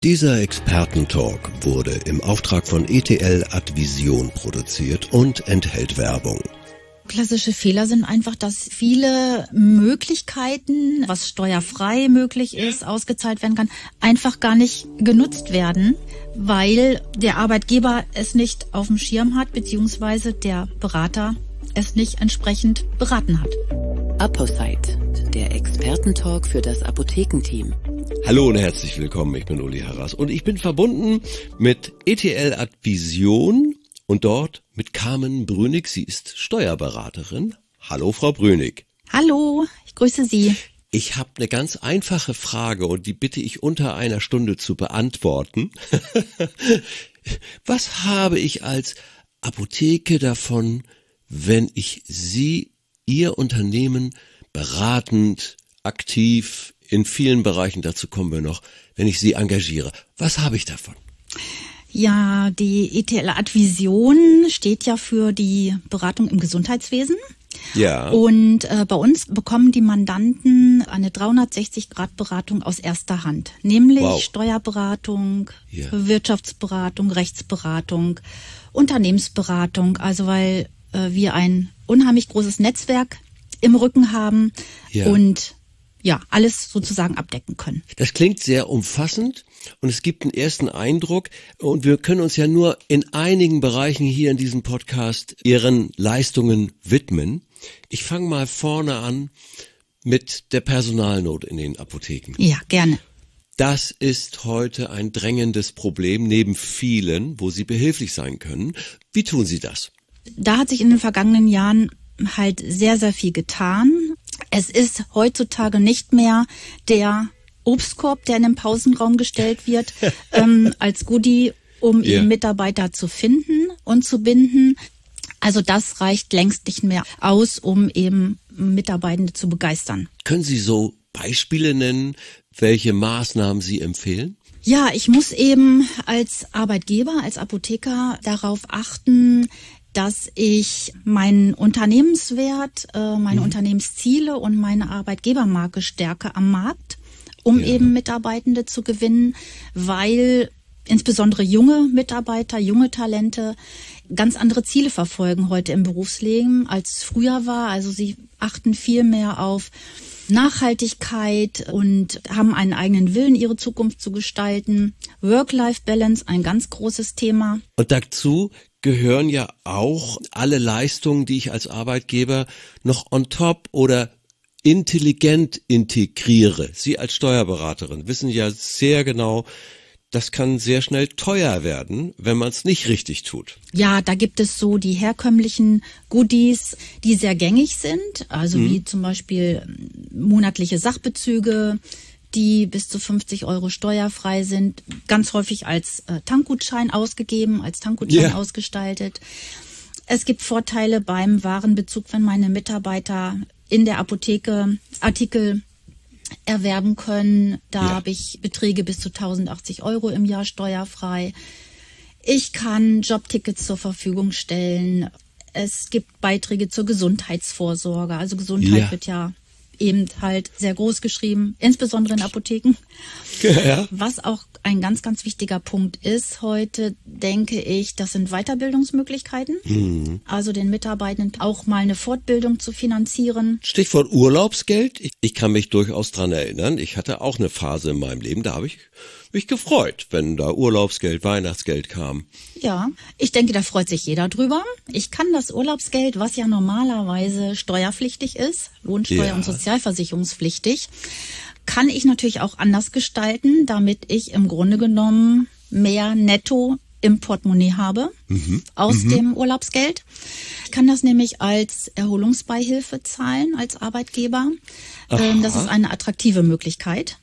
Dieser Expertentalk wurde im Auftrag von ETL Advision produziert und enthält Werbung. Klassische Fehler sind einfach, dass viele Möglichkeiten, was steuerfrei möglich ist, ausgezahlt werden kann, einfach gar nicht genutzt werden, weil der Arbeitgeber es nicht auf dem Schirm hat, beziehungsweise der Berater es nicht entsprechend beraten hat. Apposite, der Expertentalk für das Apothekenteam. Hallo und herzlich willkommen, ich bin Uli Harras und ich bin verbunden mit ETL Advision und dort mit Carmen Brünig. Sie ist Steuerberaterin. Hallo Frau Brünig. Hallo, ich grüße Sie. Ich habe eine ganz einfache Frage und die bitte ich unter einer Stunde zu beantworten. Was habe ich als Apotheke davon, wenn ich Sie, Ihr Unternehmen beratend, aktiv, in vielen Bereichen, dazu kommen wir noch, wenn ich Sie engagiere? Was habe ich davon? Ja, die ETL Advision steht ja für die Beratung im Gesundheitswesen. Ja. Und bei uns bekommen die Mandanten eine 360-Grad-Beratung aus erster Hand, nämlich Steuerberatung, Wirtschaftsberatung, Rechtsberatung, Unternehmensberatung, also weil wir ein unheimlich großes Netzwerk im Rücken haben und alles sozusagen abdecken können. Das klingt sehr umfassend und es gibt einen ersten Eindruck und wir können uns ja nur in einigen Bereichen hier in diesem Podcast Ihren Leistungen widmen. Ich fange mal vorne an mit der Personalnot in den Apotheken. Ja, gerne. Das ist heute ein drängendes Problem neben vielen, wo Sie behilflich sein können. Wie tun Sie das? Da hat sich in den vergangenen Jahren halt sehr, sehr viel getan. Es ist heutzutage nicht mehr der Obstkorb, der in den Pausenraum gestellt wird, als Goodie, um eben Mitarbeiter zu finden und zu binden. Also das reicht längst nicht mehr aus, um eben Mitarbeitende zu begeistern. Können Sie so Beispiele nennen, welche Maßnahmen Sie empfehlen? Ja, ich muss eben als Arbeitgeber, als Apotheker darauf achten, dass ich meinen Unternehmenswert, meine Unternehmensziele und meine Arbeitgebermarke stärke am Markt, um eben Mitarbeitende zu gewinnen, weil insbesondere junge Mitarbeiter, junge Talente ganz andere Ziele verfolgen heute im Berufsleben, als früher war. Also sie achten viel mehr auf Nachhaltigkeit und haben einen eigenen Willen, ihre Zukunft zu gestalten. Work-Life-Balance, ein ganz großes Thema. Und dazu gehören ja auch alle Leistungen, die ich als Arbeitgeber noch on top oder intelligent integriere. Sie als Steuerberaterin wissen ja sehr genau, das kann sehr schnell teuer werden, wenn man es nicht richtig tut. Ja, da gibt es so die herkömmlichen Goodies, die sehr gängig sind, also wie zum Beispiel monatliche Sachbezüge, die bis zu 50 € steuerfrei sind, ganz häufig als Tankgutschein ausgegeben, als Tankgutschein ausgestaltet. Es gibt Vorteile beim Warenbezug, wenn meine Mitarbeiter in der Apotheke Artikel erwerben können. Da habe ich Beträge bis zu 1080 € im Jahr steuerfrei. Ich kann Jobtickets zur Verfügung stellen. Es gibt Beiträge zur Gesundheitsvorsorge. Also Gesundheit wird ja eben halt sehr groß geschrieben, insbesondere in Apotheken. Ja. Was auch ein ganz, ganz wichtiger Punkt ist heute, denke ich, das sind Weiterbildungsmöglichkeiten. Also den Mitarbeitenden auch mal eine Fortbildung zu finanzieren. Stichwort Urlaubsgeld. Ich kann mich durchaus dran erinnern, ich hatte auch eine Phase in meinem Leben, da habe ich mich gefreut, wenn da Urlaubsgeld, Weihnachtsgeld kam. Ja, ich denke, da freut sich jeder drüber. Ich kann das Urlaubsgeld, was ja normalerweise steuerpflichtig ist, Lohnsteuer- und sozialversicherungspflichtig, kann ich natürlich auch anders gestalten, damit ich im Grunde genommen mehr Netto im Portemonnaie habe aus dem Urlaubsgeld. Ich kann das nämlich als Erholungsbeihilfe zahlen als Arbeitgeber. Das ist eine attraktive Möglichkeit,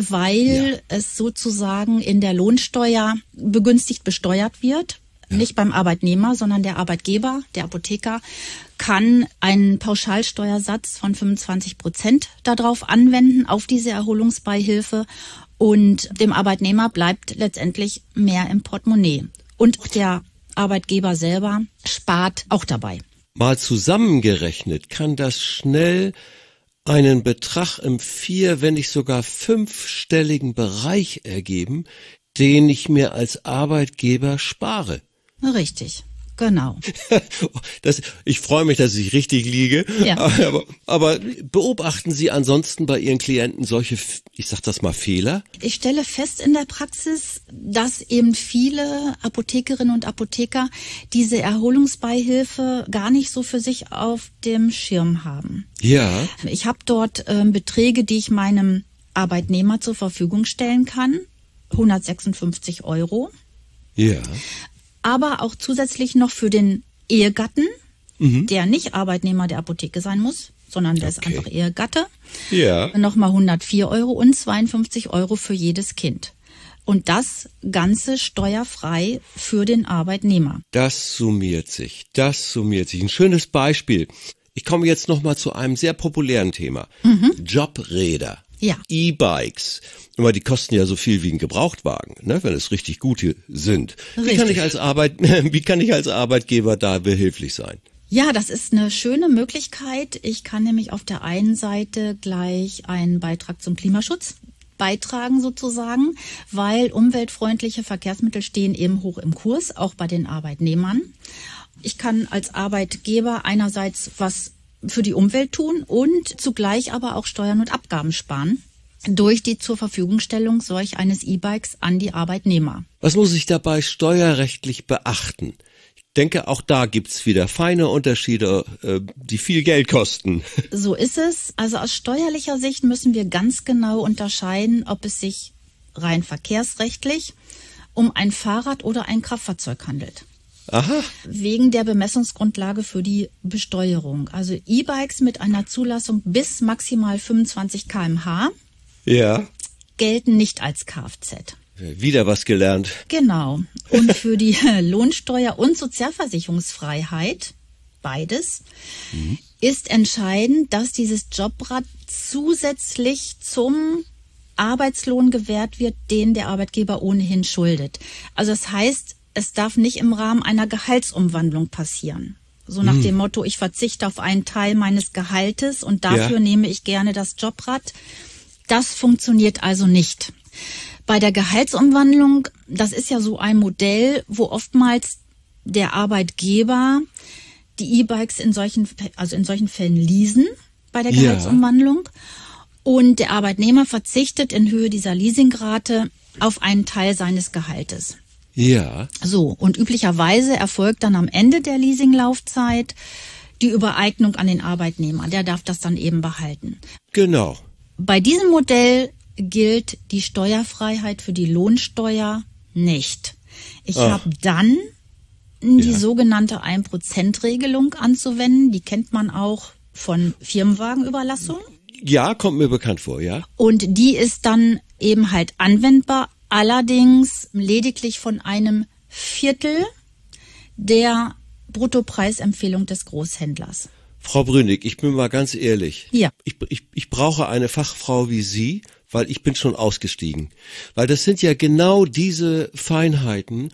weil es sozusagen in der Lohnsteuer begünstigt besteuert wird. Nicht beim Arbeitnehmer, sondern der Arbeitgeber, der Apotheker, kann einen Pauschalsteuersatz von 25% darauf anwenden, auf diese Erholungsbeihilfe. Und dem Arbeitnehmer bleibt letztendlich mehr im Portemonnaie. Und der Arbeitgeber selber spart auch dabei. Mal zusammengerechnet kann das schnell einen Betrag im 4-, wenn nicht sogar 5-stelligen Bereich ergeben, den ich mir als Arbeitgeber spare. Richtig. Genau. Ich freue mich, dass ich richtig liege. Ja. Aber beobachten Sie ansonsten bei Ihren Klienten solche, ich sag das mal, Fehler? Ich stelle fest in der Praxis, dass eben viele Apothekerinnen und Apotheker diese Erholungsbeihilfe gar nicht so für sich auf dem Schirm haben. Ja. Ich habe dort Beträge, die ich meinem Arbeitnehmer zur Verfügung stellen kann. 156 €. Ja. Aber auch zusätzlich noch für den Ehegatten, der nicht Arbeitnehmer der Apotheke sein muss, sondern der ist einfach Ehegatte. Ja. Nochmal 104 € und 52 € für jedes Kind. Und das Ganze steuerfrei für den Arbeitnehmer. Das summiert sich. Ein schönes Beispiel. Ich komme jetzt nochmal zu einem sehr populären Thema. Jobräder. Ja. E-Bikes. Aber die kosten ja so viel wie ein Gebrauchtwagen, ne, wenn es richtig gute sind. Wie kann ich als Arbeitgeber da behilflich sein? Ja, das ist eine schöne Möglichkeit. Ich kann nämlich auf der einen Seite gleich einen Beitrag zum Klimaschutz beitragen sozusagen, weil umweltfreundliche Verkehrsmittel stehen eben hoch im Kurs, auch bei den Arbeitnehmern. Ich kann als Arbeitgeber einerseits was für die Umwelt tun und zugleich aber auch Steuern und Abgaben sparen durch die zur Verfügungstellung solch eines E-Bikes an die Arbeitnehmer. Was muss ich dabei steuerrechtlich beachten? Ich denke, auch da gibt's wieder feine Unterschiede, die viel Geld kosten. So ist es. Also aus steuerlicher Sicht müssen wir ganz genau unterscheiden, ob es sich rein verkehrsrechtlich um ein Fahrrad oder ein Kraftfahrzeug handelt. Aha. Wegen der Bemessungsgrundlage für die Besteuerung. Also E-Bikes mit einer Zulassung bis maximal 25 km/h gelten nicht als Kfz. Wieder was gelernt. Genau. Und für die Lohnsteuer- und Sozialversicherungsfreiheit, beides, ist entscheidend, dass dieses Jobrad zusätzlich zum Arbeitslohn gewährt wird, den der Arbeitgeber ohnehin schuldet. Also das heißt, es darf nicht im Rahmen einer Gehaltsumwandlung passieren. So nach dem Motto, ich verzichte auf einen Teil meines Gehaltes und dafür nehme ich gerne das Jobrad. Das funktioniert also nicht. Bei der Gehaltsumwandlung, das ist ja so ein Modell, wo oftmals der Arbeitgeber die E-Bikes in solchen Fällen leasen bei der Gehaltsumwandlung. Und der Arbeitnehmer verzichtet in Höhe dieser Leasingrate auf einen Teil seines Gehaltes. Ja. So, und üblicherweise erfolgt dann am Ende der Leasinglaufzeit die Übereignung an den Arbeitnehmer. Der darf das dann eben behalten. Genau. Bei diesem Modell gilt die Steuerfreiheit für die Lohnsteuer nicht. Ich habe dann die sogenannte 1%-Regelung anzuwenden. Die kennt man auch von Firmenwagenüberlassung. Ja, kommt mir bekannt vor, ja. Und die ist dann eben halt anwendbar, allerdings lediglich von einem Viertel der Bruttopreisempfehlung des Großhändlers. Frau Brünig, ich bin mal ganz ehrlich. Ja. Ich brauche eine Fachfrau wie Sie, weil ich bin schon ausgestiegen. Weil das sind ja genau diese Feinheiten,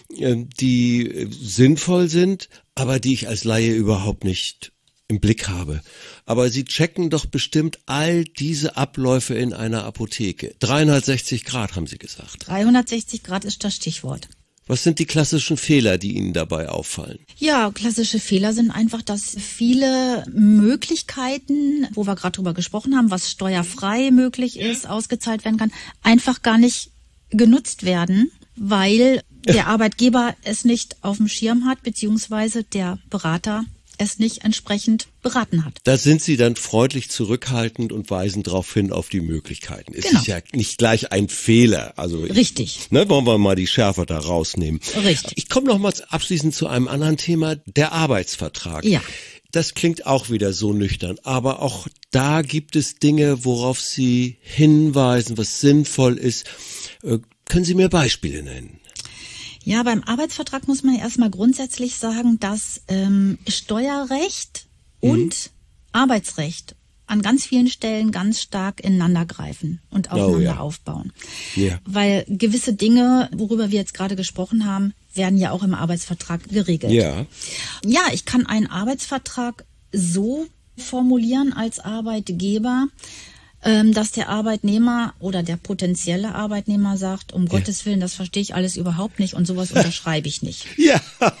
die sinnvoll sind, aber die ich als Laie überhaupt nicht im Blick habe. Aber Sie checken doch bestimmt all diese Abläufe in einer Apotheke. 360 Grad, haben Sie gesagt. 360 Grad ist das Stichwort. Was sind die klassischen Fehler, die Ihnen dabei auffallen? Ja, klassische Fehler sind einfach, dass viele Möglichkeiten, wo wir gerade drüber gesprochen haben, was steuerfrei möglich ist, ausgezahlt werden kann, einfach gar nicht genutzt werden, weil der Arbeitgeber es nicht auf dem Schirm hat, beziehungsweise der Berater es nicht entsprechend beraten hat. Da sind Sie dann freundlich zurückhaltend und weisen darauf hin auf die Möglichkeiten. Es ist ja nicht gleich ein Fehler. Also Richtig. Wollen wir mal die Schärfe da rausnehmen. Richtig. Ich komme noch mal abschließend zu einem anderen Thema, der Arbeitsvertrag. Ja. Das klingt auch wieder so nüchtern, aber auch da gibt es Dinge, worauf Sie hinweisen, was sinnvoll ist. Können Sie mir Beispiele nennen? Ja, beim Arbeitsvertrag muss man erstmal grundsätzlich sagen, dass Steuerrecht und Arbeitsrecht an ganz vielen Stellen ganz stark ineinander greifen und aufeinander aufbauen. Ja. Weil gewisse Dinge, worüber wir jetzt gerade gesprochen haben, werden ja auch im Arbeitsvertrag geregelt. Ja. Ja, ich kann einen Arbeitsvertrag so formulieren als Arbeitgeber, dass der Arbeitnehmer oder der potenzielle Arbeitnehmer sagt, um Gottes Willen, das verstehe ich alles überhaupt nicht und sowas unterschreibe ich nicht. Ja.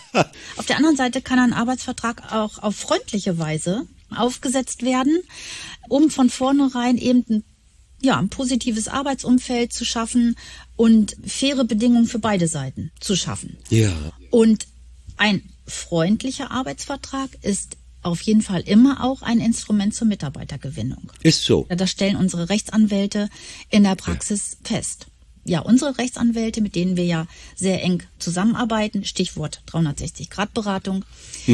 Auf der anderen Seite kann ein Arbeitsvertrag auch auf freundliche Weise aufgesetzt werden, um von vornherein eben ein positives Arbeitsumfeld zu schaffen und faire Bedingungen für beide Seiten zu schaffen. Ja. Und ein freundlicher Arbeitsvertrag ist auf jeden Fall immer auch ein Instrument zur Mitarbeitergewinnung. Ist so. Das stellen unsere Rechtsanwälte in der Praxis fest. Ja, unsere Rechtsanwälte, mit denen wir ja sehr eng zusammenarbeiten, Stichwort 360-Grad-Beratung,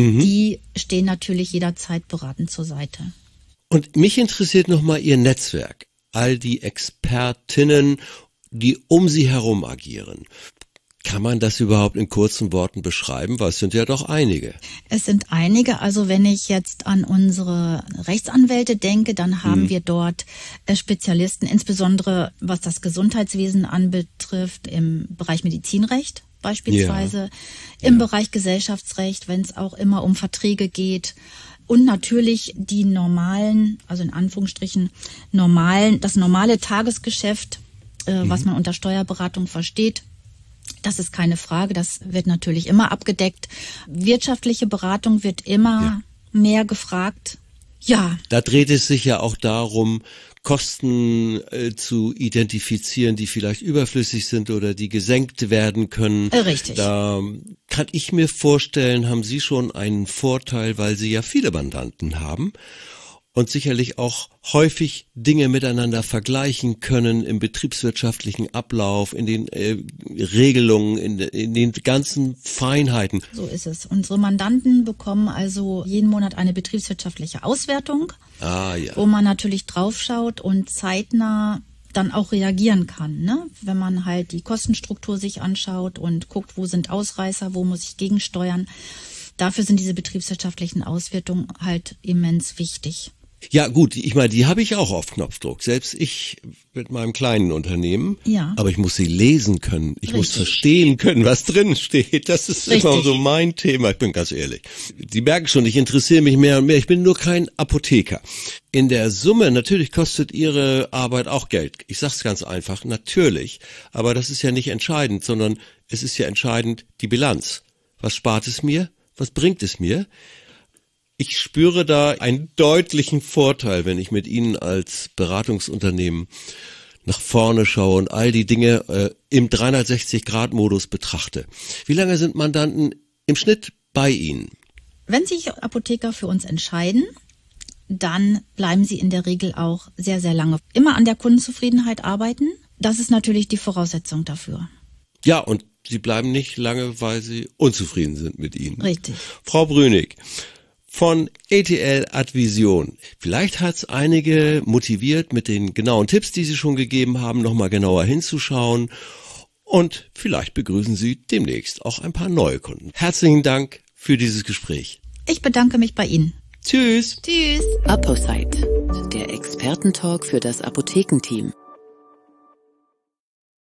die stehen natürlich jederzeit beratend zur Seite. Und mich interessiert nochmal Ihr Netzwerk. All die Expertinnen, die um Sie herum agieren. Kann man das überhaupt in kurzen Worten beschreiben? Weil es sind ja doch einige. Es sind einige. Also wenn ich jetzt an unsere Rechtsanwälte denke, dann haben wir dort Spezialisten, insbesondere was das Gesundheitswesen anbetrifft, im Bereich Medizinrecht beispielsweise, im Bereich Gesellschaftsrecht, wenn es auch immer um Verträge geht. Und natürlich die normalen, also in Anführungsstrichen das normale Tagesgeschäft, was man unter Steuerberatung versteht. Das ist keine Frage, das wird natürlich immer abgedeckt. Wirtschaftliche Beratung wird immer mehr gefragt. Ja. Da dreht es sich ja auch darum, Kosten zu identifizieren, die vielleicht überflüssig sind oder die gesenkt werden können. Richtig. Da kann ich mir vorstellen, haben Sie schon einen Vorteil, weil Sie ja viele Mandanten haben und sicherlich auch häufig Dinge miteinander vergleichen können im betriebswirtschaftlichen Ablauf, in den Regelungen, in den ganzen Feinheiten. So ist es. Unsere Mandanten bekommen also jeden Monat eine betriebswirtschaftliche Auswertung, wo man natürlich draufschaut und zeitnah dann auch reagieren kann, ne? Wenn man halt die Kostenstruktur sich anschaut und guckt, wo sind Ausreißer, wo muss ich gegensteuern. Dafür sind diese betriebswirtschaftlichen Auswertungen halt immens wichtig. Ja gut, ich meine, die habe ich auch auf Knopfdruck. Selbst ich mit meinem kleinen Unternehmen. Ja. Aber ich muss sie lesen können. Ich muss Richtig. verstehen können, was drin steht. Das ist Richtig. immer so mein Thema. Ich bin ganz ehrlich. Sie merken schon, ich interessiere mich mehr und mehr. Ich bin nur kein Apotheker. In der Summe, natürlich kostet Ihre Arbeit auch Geld. Ich sag's ganz einfach, natürlich. Aber das ist ja nicht entscheidend, sondern es ist ja entscheidend die Bilanz. Was spart es mir? Was bringt es mir? Ich spüre da einen deutlichen Vorteil, wenn ich mit Ihnen als Beratungsunternehmen nach vorne schaue und all die Dinge im 360-Grad-Modus betrachte. Wie lange sind Mandanten im Schnitt bei Ihnen? Wenn sich Apotheker für uns entscheiden, dann bleiben sie in der Regel auch sehr, sehr lange. Immer an der Kundenzufriedenheit arbeiten, das ist natürlich die Voraussetzung dafür. Ja, und Sie bleiben nicht lange, weil Sie unzufrieden sind mit Ihnen. Richtig. Frau Brünig, von ETL Advision. Vielleicht hat's einige motiviert, mit den genauen Tipps, die Sie schon gegeben haben, nochmal genauer hinzuschauen. Und vielleicht begrüßen Sie demnächst auch ein paar neue Kunden. Herzlichen Dank für dieses Gespräch. Ich bedanke mich bei Ihnen. Tschüss. Tschüss. ApoSite, der Expertentalk für das Apothekenteam.